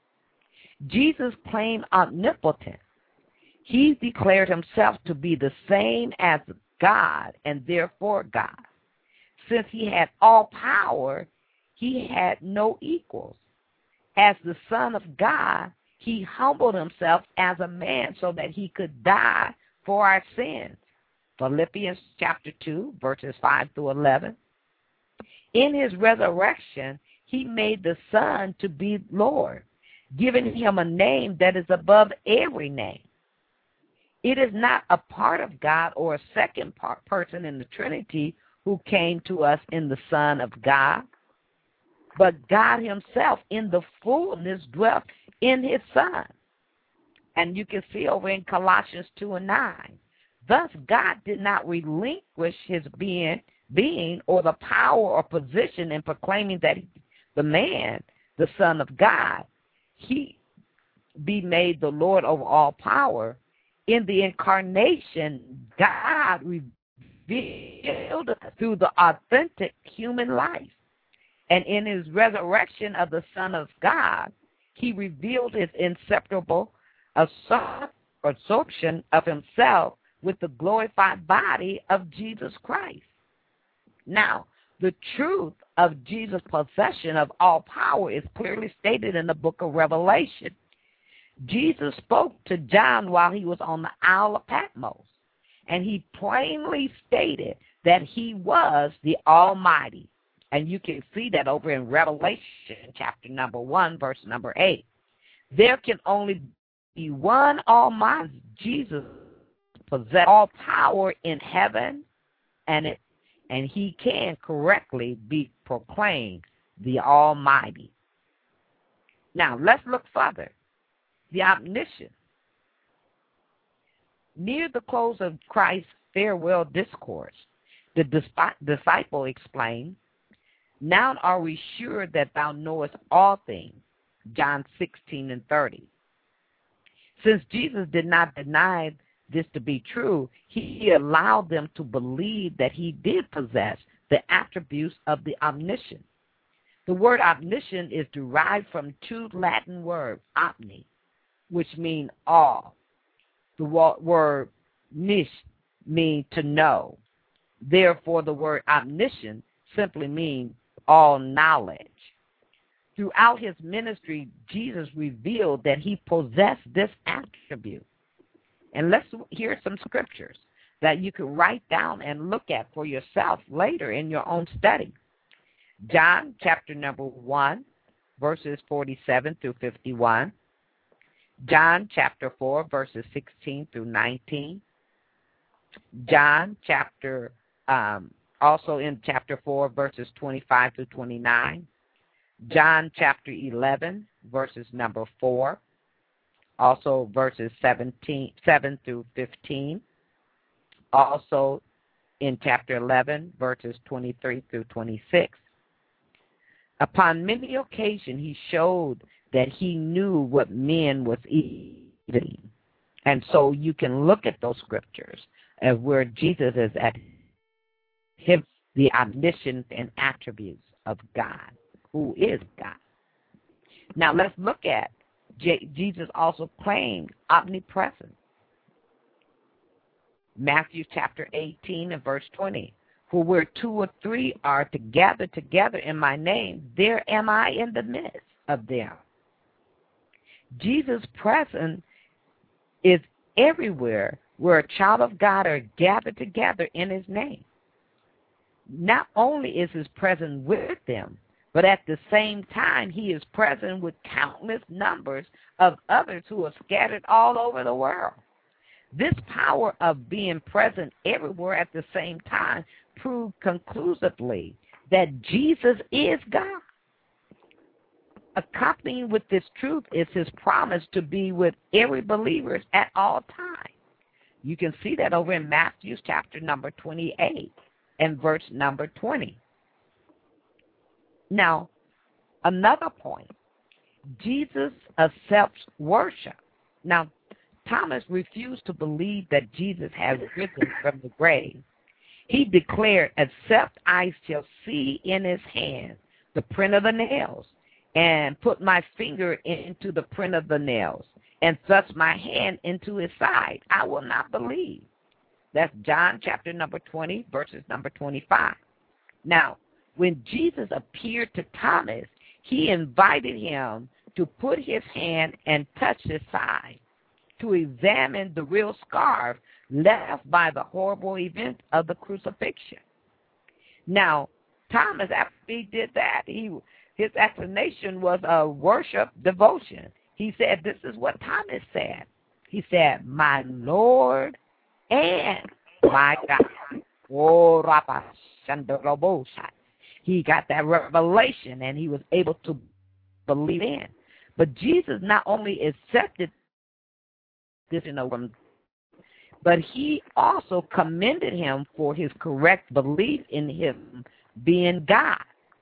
Jesus claimed omnipotence. He declared himself to be the same as God and therefore God. Since he had all power, he had no equals. As the Son of God, he humbled himself as a man so that he could die for our sins. Philippians chapter two, verses five through eleven. In his resurrection, he made the Son to be Lord, giving him a name that is above every name. It is not a part of God or a second part person in the Trinity who came to us in the Son of God, but God himself in the fullness dwelt in his Son. And you can see over in Colossians two and nine. Thus, God did not relinquish his being, being or the power or position in proclaiming that he, the man, the Son of God, he be made the Lord over all power. In the incarnation, God revealed through the authentic human life. And in his resurrection of the Son of God, he revealed his inseparable absorption of himself with the glorified body of Jesus Christ. Now, the truth of Jesus' possession of all power is clearly stated in the book of Revelation. Jesus spoke to John while he was on the Isle of Patmos, and he plainly stated that he was the Almighty. And you can see that over in Revelation chapter number one, verse number eight. There can only be one Almighty. Jesus possessed all power in heaven, and it, and he can correctly be proclaimed the Almighty. Now, let's look further. The omniscient. Near the close of Christ's farewell discourse, the disciple explained, now are we sure that thou knowest all things, John sixteen and thirty. Since Jesus did not deny this to be true, he allowed them to believe that he did possess the attributes of the omniscient. The word omniscient is derived from two Latin words, omni, which mean all. The word nish means to know. Therefore, the word omniscient simply means all knowledge. Throughout his ministry, Jesus revealed that he possessed this attribute. And let's hear some scriptures that you can write down and look at for yourself later in your own study. John chapter number one, verses forty-seven through fifty-one. John chapter four, verses sixteen through nineteen. John chapter, um, also in chapter four, verses twenty-five through twenty-nine. John chapter eleven, verses number four. Also verses seventeen, seven through fifteen. Also in chapter eleven, verses twenty-three through twenty-six. Upon many occasions, he showed that he knew what men was eating. And so you can look at those scriptures of where Jesus is at him, the omniscience and attributes of God, who is God. Now let's look at J- Jesus also claimed omnipresence. Matthew chapter eighteen and verse twenty. For where two or three are together together in my name, there am I in the midst of them. Jesus' presence is everywhere where a child of God are gathered together in his name. Not only is his presence with them, but at the same time, he is present with countless numbers of others who are scattered all over the world. This power of being present everywhere at the same time proved conclusively that Jesus is God. Accompanying with this truth is his promise to be with every believer at all times. You can see that over in Matthew chapter number twenty-eight and verse number twenty. Now, another point, Jesus accepts worship. Now, Thomas refused to believe that Jesus had risen from the grave. He declared, except I shall see in his hand the print of the nails, and put my finger into the print of the nails, and thrust my hand into his side, I will not believe. That's John chapter number twenty, verses number twenty-five. Now, when Jesus appeared to Thomas, he invited him to put his hand and touch his side, to examine the real scar left by the horrible event of the crucifixion. Now, Thomas, after he did that, he his explanation was a worship devotion. He said, this is what Thomas said. He said, my Lord and my God. Oh, Rabba Shandarabosa. He got that revelation, and he was able to believe in. But Jesus not only accepted this, you know, but he also commended him for his correct belief in him being God.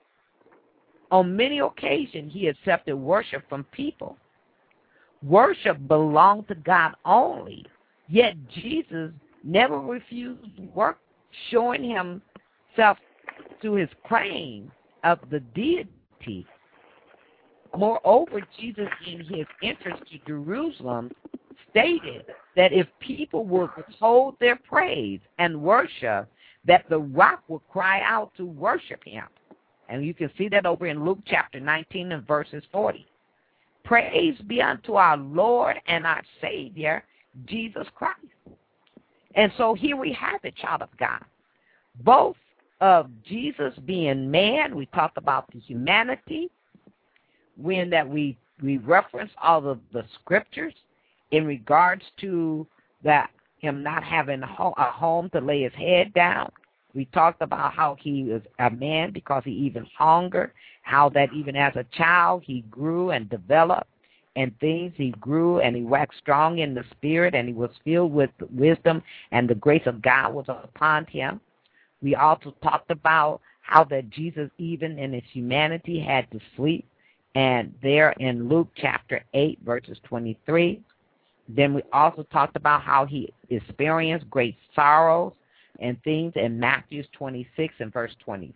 On many occasions, he accepted worship from people. Worship belonged to God only, yet Jesus never refused work, showing himself to his claim of the deity. Moreover, Jesus, in his entrance to Jerusalem, stated that if people would withhold their praise and worship, that the rock would cry out to worship him. And you can see that over in Luke chapter nineteen and verses forty. Praise be unto our Lord and our Savior, Jesus Christ. And so here we have it, child of God. Both of Jesus being man, we talked about the humanity, when that we, we reference all of the scriptures in regards to that him not having a home to lay his head down. We talked about how he was a man because he even hungered, how that even as a child he grew and developed and things. He grew and he waxed strong in the spirit, and he was filled with wisdom, and the grace of God was upon him. We also talked about how that Jesus, even in his humanity, had to sleep. And there in Luke chapter eight, verses twenty-three. Then we also talked about how he experienced great sorrows and things in Matthew twenty-six and verse twenty,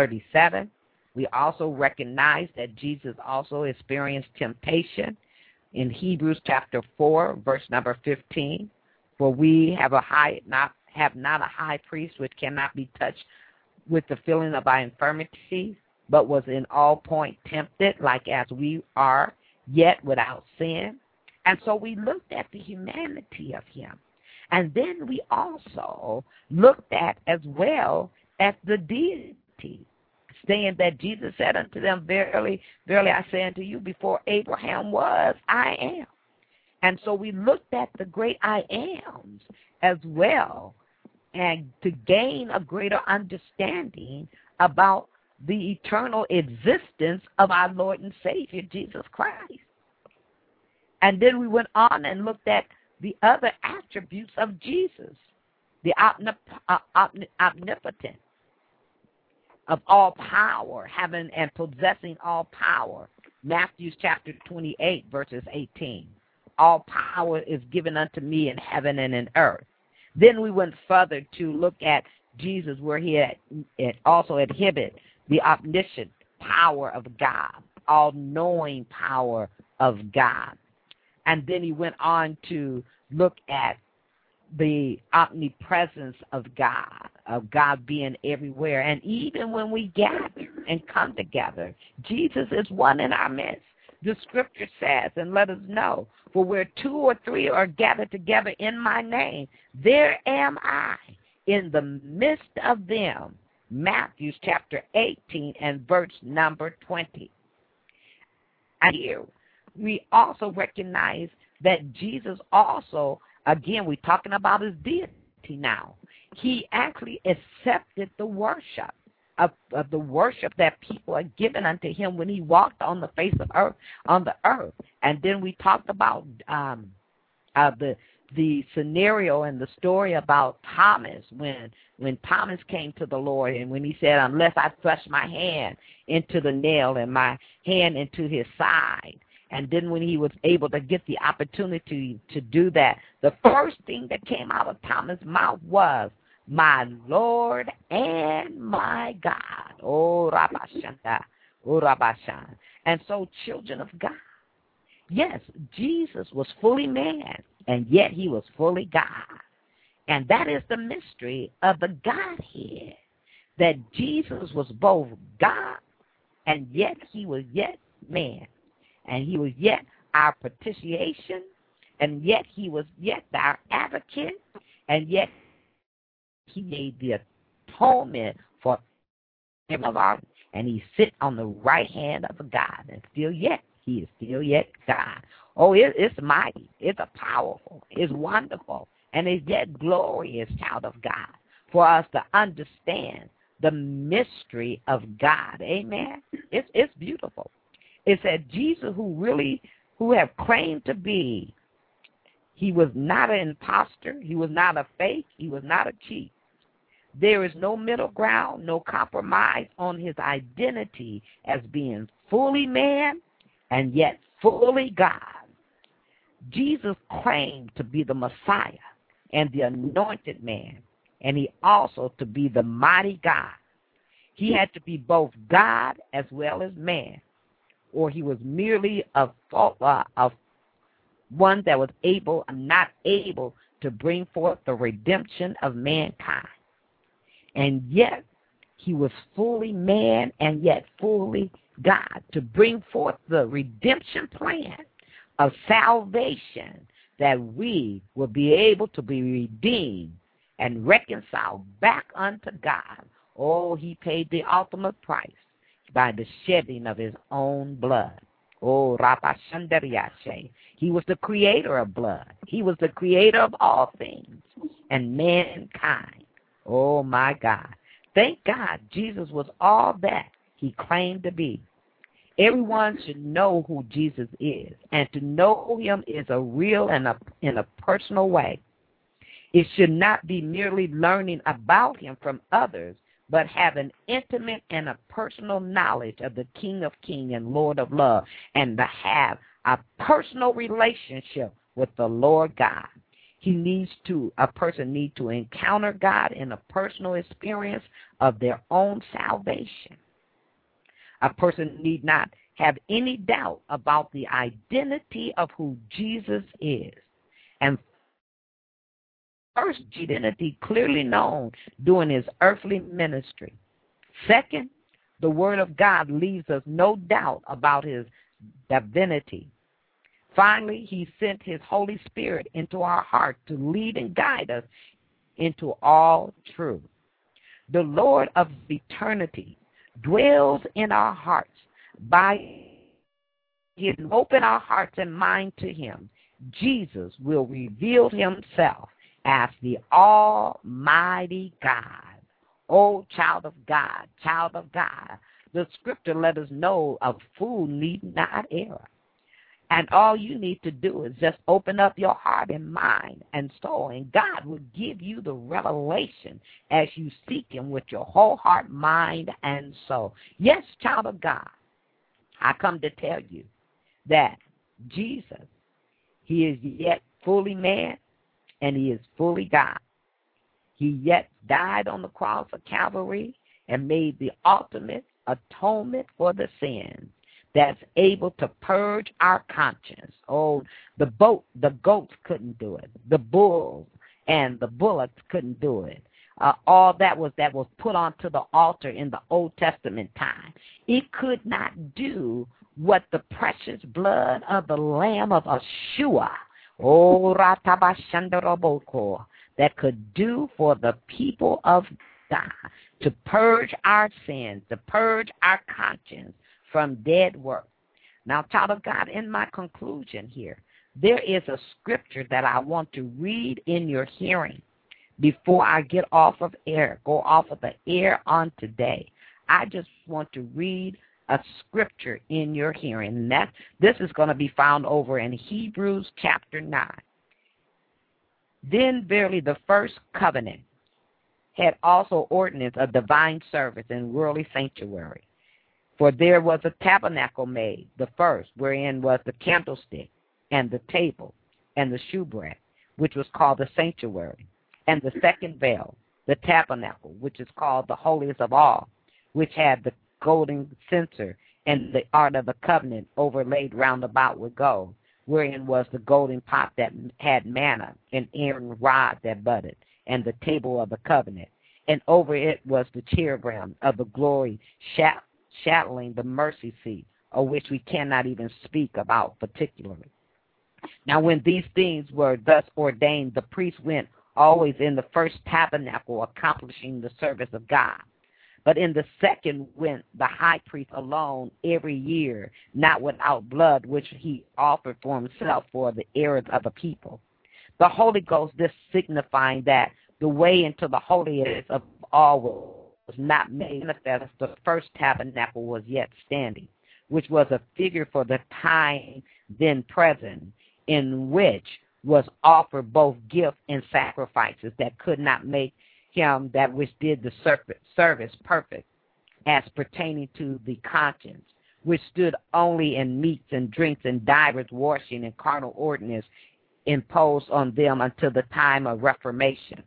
thirty-seven. We also recognize that Jesus also experienced temptation in Hebrews chapter four, verse number fifteen, for we have a high not have not a high priest which cannot be touched with the feeling of our infirmities, but was in all point tempted, like as we are, yet without sin. And so we looked at the humanity of him. And then we also looked at as well at the deity, saying that Jesus said unto them, Verily, verily I say unto you, before Abraham was, I am. And so we looked at the great I ams as well, and to gain a greater understanding about the eternal existence of our Lord and Savior, Jesus Christ. And then we went on and looked at the other attributes of Jesus, the omnip- uh, omni- omnipotent, of all power, having and possessing all power. Matthew chapter twenty-eight, verses eighteen. All power is given unto me in heaven and in earth. Then we went further to look at Jesus, where he had, it also exhibited the omniscient power of God, all-knowing power of God. And then he went on to look at the omnipresence of God, of God being everywhere. And even when we gather and come together, Jesus is one in our midst. The scripture says, and let us know, for where two or three are gathered together in my name, there am I in the midst of them. Matthew chapter eighteen and verse number twenty. And here we also recognize that Jesus also, again, we're talking about his deity now. He actually accepted the worship of, of the worship that people are given unto him when he walked on the face of earth, on the earth. And then we talked about um, uh, the the scenario and the story about Thomas, when when Thomas came to the Lord and when he said, unless I thrust my hand into the nail and my hand into his side. And then when he was able to get the opportunity to do that, the first thing that came out of Thomas' mouth was, my Lord and my God. Oh, Rabashanda. Oh, Rabashan. And so, children of God, yes, Jesus was fully man, and yet he was fully God. And that is the mystery of the Godhead, that Jesus was both God, and yet he was yet man. And he was yet our propitiation, and yet he was yet our advocate, and yet he made the atonement for every of our, and he sits on the right hand of God, and still yet, he is still yet God. Oh, it, it's mighty, it's a powerful, it's wonderful, and it's yet glorious, child of God, for us to understand the mystery of God. Amen? It's, it's beautiful. It said Jesus, who really, who have claimed to be, he was not an imposter, he was not a fake, he was not a cheat. There is no middle ground, no compromise on his identity as being fully man and yet fully God. Jesus claimed to be the Messiah and the anointed man, and he also to be the mighty God. He had to be both God as well as man, or he was merely a, uh, a one that was able, not able to bring forth the redemption of mankind. And yet, he was fully man and yet fully God to bring forth the redemption plan of salvation, that we will be able to be redeemed and reconciled back unto God. Oh, he paid the ultimate price by the shedding of his own blood. Oh, Rabashandariashe. He was the creator of blood. He was the creator of all things and mankind. Oh, my God. Thank God Jesus was all that he claimed to be. Everyone should know who Jesus is, and to know him is a real and a, in a personal way. It should not be merely learning about him from others, but have an intimate and a personal knowledge of the King of Kings and Lord of Love, and to have a personal relationship with the Lord God. He needs to, a person needs to encounter God in a personal experience of their own salvation. A person need not have any doubt about the identity of who Jesus is. And first, identity clearly known during his earthly ministry. Second, the Word of God leaves us no doubt about his divinity. Finally, he sent his Holy Spirit into our heart to lead and guide us into all truth. The Lord of eternity dwells in our hearts by his open our hearts and mind to him. Jesus will reveal himself as the Almighty God. Oh, child of God, child of God, the scripture let us know a fool need not err. And all you need to do is just open up your heart and mind and soul, and God will give you the revelation as you seek him with your whole heart, mind, and soul. Yes, child of God, I come to tell you that Jesus, he is yet fully man and he is fully God. He yet died on the cross of Calvary and made the ultimate atonement for the sins that's able to purge our conscience. Oh, the boat, the goats couldn't do it. The bulls and the bullocks couldn't do it. Uh, all that was that was put onto the altar in the Old Testament time. It could not do what the precious blood of the Lamb of Yeshua, oh, Ratabashandaraboko, that could do for the people of God, to purge our sins, to purge our conscience from dead work. Now, child of God, in my conclusion here, there is a scripture that I want to read in your hearing before I get off of air, go off of the air on today. I just want to read a scripture in your hearing. And that, this is going to be found over in Hebrews chapter nine. Then verily the first covenant had also ordinance of divine service in worldly sanctuary. For there was a tabernacle made, the first, wherein was the candlestick, and the table, and the shewbread, which was called the sanctuary, and the second veil, the tabernacle, which is called the holiest of all, which had the golden censer, and the ark of the covenant overlaid round about with gold, wherein was the golden pot that had manna, and Aaron's rod that budded, and the table of the covenant. And over it was the cherubim of the glory shat- shadowing the mercy seat, of which we cannot even speak about particularly. Now when these things were thus ordained, the priest went always in the first tabernacle, accomplishing the service of God. But in the second went the high priest alone every year, not without blood, which he offered for himself for the errors of the people. The Holy Ghost, this signifying that the way into the holiest of all was not made manifest, the first tabernacle was yet standing, which was a figure for the time then present, in which was offered both gift and sacrifices that could not make him that which did the service perfect, as pertaining to the conscience, which stood only in meats and drinks and divers washing and carnal ordinance imposed on them until the time of Reformation.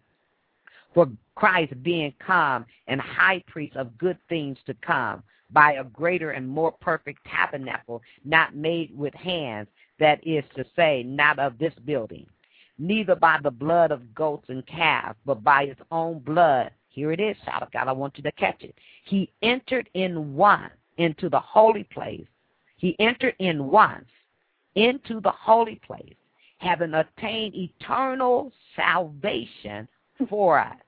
For Christ being come and high priest of good things to come, by a greater and more perfect tabernacle, not made with hands, that is to say, not of this building, neither by the blood of goats and calves, but by his own blood. Here it is, child of God, I want you to catch it. He entered in once into the holy place. He entered in once into the holy place, having attained eternal salvation for us.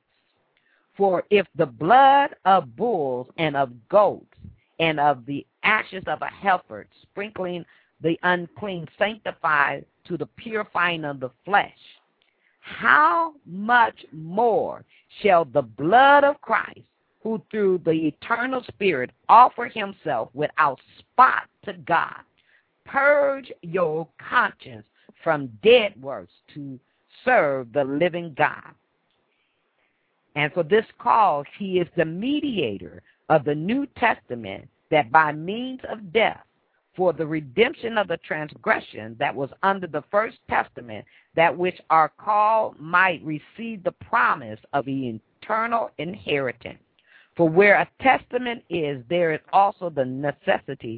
For if the blood of bulls and of goats and of the ashes of a heifer, sprinkling the unclean, sanctified to the purifying of the flesh, how much more shall the blood of Christ, who through the eternal Spirit offered himself without spot to God, purge your conscience from dead works to serve the living God? And for this cause he is the mediator of the New Testament, that by means of death, for the redemption of the transgression that was under the first testament, that which are called might receive the promise of the eternal inheritance. For where a testament is, there is also the necessity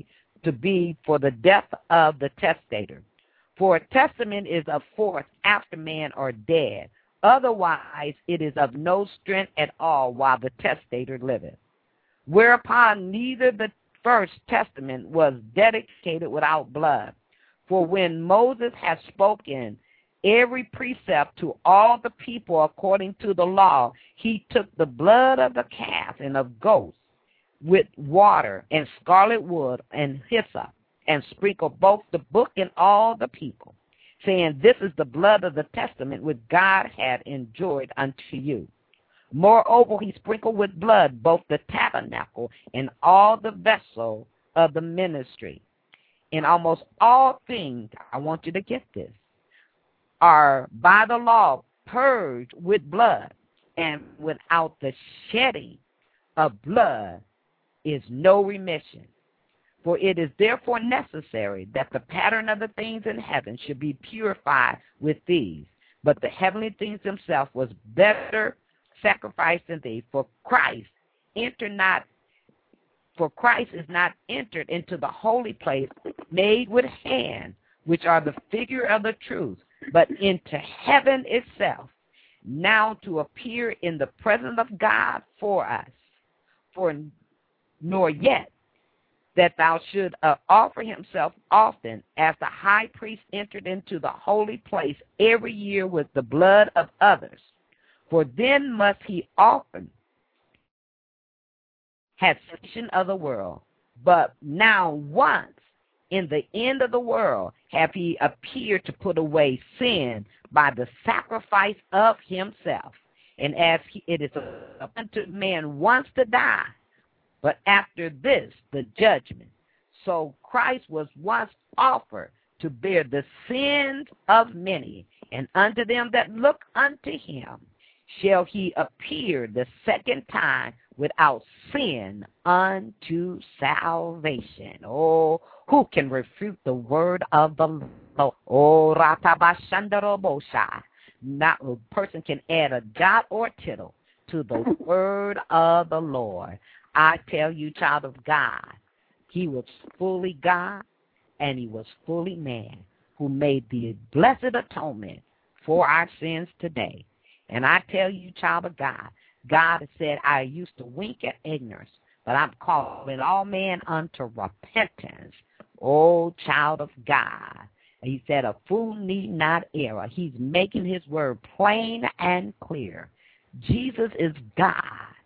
to be for the death of the testator. For a testament is of force after man are dead. Otherwise it is of no strength at all while the testator liveth. Whereupon neither the first testament was dedicated without blood. For when Moses had spoken every precept to all the people according to the law, he took the blood of the calf and of goats with water and scarlet wood and hyssop, and sprinkled both the book and all the people, saying, This is the blood of the testament which God had enjoined unto you. Moreover, he sprinkled with blood both the tabernacle and all the vessel of the ministry. In almost all things, I want you to get this, are by the law purged with blood, and without the shedding of blood is no remission. For it is therefore necessary that the pattern of the things in heaven should be purified with these. But the heavenly things themselves was better sacrificed than these. For Christ enter not, for Christ is not entered into the holy place made with hands, which are the figure of the truth, but into heaven itself, now to appear in the presence of God for us. For nor yet that thou should uh, offer himself often, as the high priest entered into the holy place every year with the blood of others. For then must he often have salvation of the world. But now once in the end of the world hath he appeared to put away sin by the sacrifice of himself. And as he, it is unto man once to die, but after this, the judgment. So Christ was once offered to bear the sins of many, and unto them that look unto him shall he appear the second time without sin unto salvation. Oh, who can refute the word of the Lord? Oh, ratabashandarobosha. Not a person can add a jot or tittle to the word of the Lord. I tell you, child of God, he was fully God and he was fully man, who made the blessed atonement for our sins today. And I tell you, child of God, God has said, I used to wink at ignorance, but I'm calling all men unto repentance. Oh, child of God. He said, a fool need not err. He's making his word plain and clear. Jesus is God,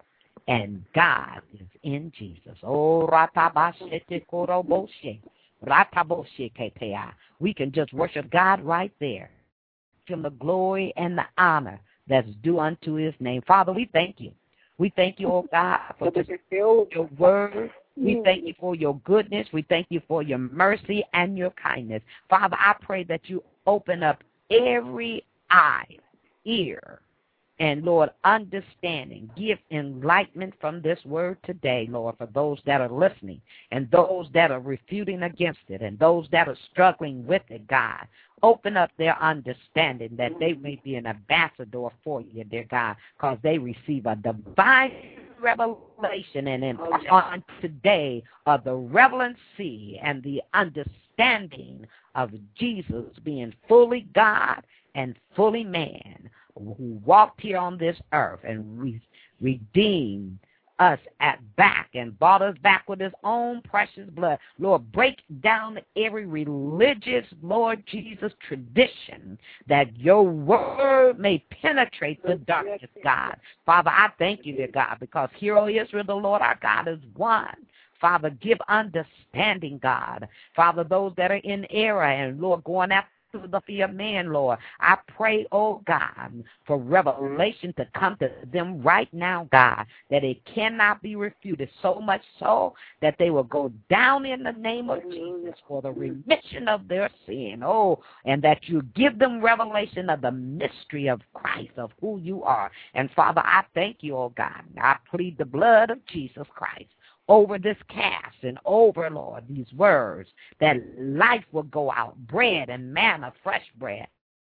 and God is in Jesus. Oh, ratabashete koroboshe, rataboshe ketea. We can just worship God right there. Give him the glory and the honor that's due unto his name. Father, we thank you. We thank you, oh God, for this, your word. We thank you for your goodness. We thank you for your mercy and your kindness. Father, I pray that you open up every eye, ear, and, Lord, understanding. Give enlightenment from this word today, Lord, for those that are listening and those that are refuting against it and those that are struggling with it, God. Open up their understanding that they may be an ambassador for you, dear God, because they receive a divine revelation and in, on today of the relevancy and the understanding of Jesus being fully God and fully man, who walked here on this earth and re- redeemed us at back and bought us back with his own precious blood. Lord, break down every religious, Lord Jesus, tradition, that your word may penetrate the darkness, God. Father, I thank you, dear God, because hear, O Israel, the Lord our God is one. Father, give understanding, God. Father, those that are in error and, Lord, going after the fear of man, Lord, I pray, oh God, for revelation to come to them right now, God, that it cannot be refuted, so much so that they will go down in the name of Jesus for the remission of their sin. Oh, and that you give them revelation of the mystery of Christ, of who you are. And Father, I thank you, oh God. I plead the blood of Jesus Christ over this cast and over, Lord, these words, that life will go out, bread and manna, fresh bread.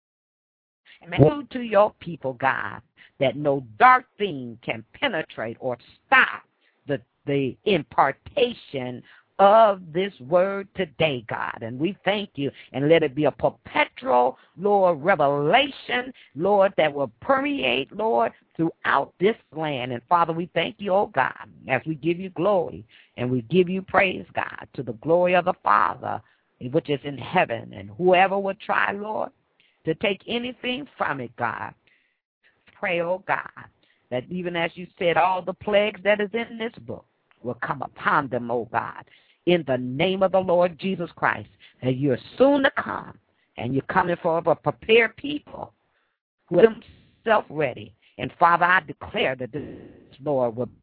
And food to your people, God, that no dark thing can penetrate or stop the, the impartation of this word today, God. And we thank you, and let it be a perpetual, Lord, revelation, Lord, that will permeate, Lord, throughout this land. And Father, we thank you, oh God, as we give you glory and we give you praise, God, to the glory of the Father, which is in heaven. And whoever would try, Lord, to take anything from it, God, pray, oh God, that even as you said, all the plagues that is in this book will come upon them, oh God, in the name of the Lord Jesus Christ, that you're soon to come, and you're coming for a prepared people who are themselves ready. And Father, I declare that this, Lord, will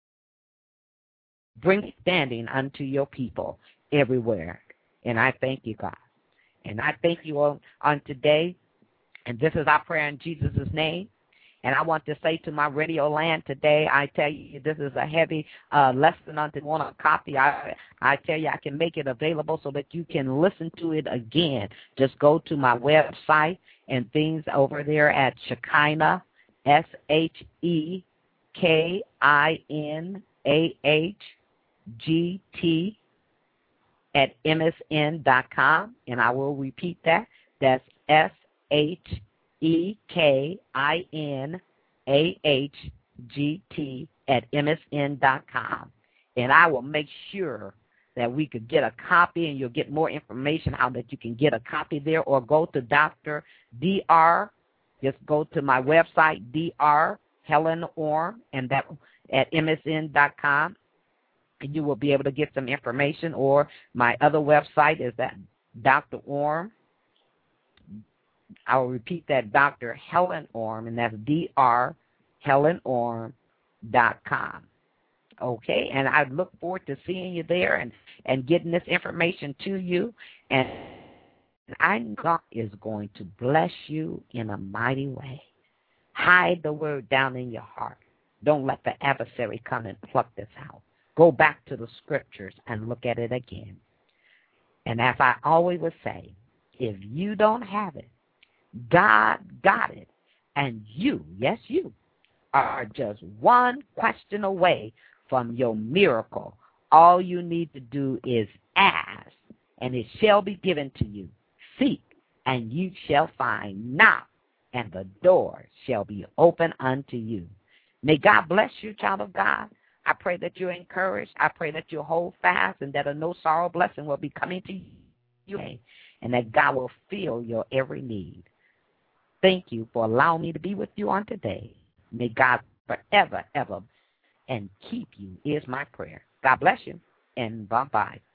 bring standing unto your people everywhere. And I thank you, God. And I thank you on, on today. And this is our prayer in Jesus' name. And I want to say to my radio land today, I tell you, this is a heavy uh, lesson on to want a copy. I, I tell you, I can make it available so that you can listen to it again. Just go to my website and things over there at Shekinah, S H E K I N A H G T at M S N dot com. And I will repeat that. That's S H E K I N A H G T at M S N dot com. And I will make sure that we could get a copy, and you'll get more information how that you can get a copy there, or go to Doctor D R. Just go to my website, D R Helen Orm, and that at M S N dot com. And you will be able to get some information. Or my other website is that Doctor Orm. I will repeat that, Doctor Helen Orm, and that's D R Helen Orm dot com. Okay, and I look forward to seeing you there and, and getting this information to you. And I know God is going to bless you in a mighty way. Hide the word down in your heart. Don't let the adversary come and pluck this out. Go back to the scriptures and look at it again. And as I always would say, if you don't have it, God got it. And you, yes, you, are just one question away from your miracle. All you need to do is ask, and it shall be given to you. Seek, and you shall find. Knock, and the door shall be open unto you. May God bless you, child of God. I pray that you're encouraged. I pray that you hold fast, and that a no sorrow blessing will be coming to you, and that God will fill your every need. Thank you for allowing me to be with you on today. May God forever, ever, and keep you is my prayer. God bless you, and bye-bye.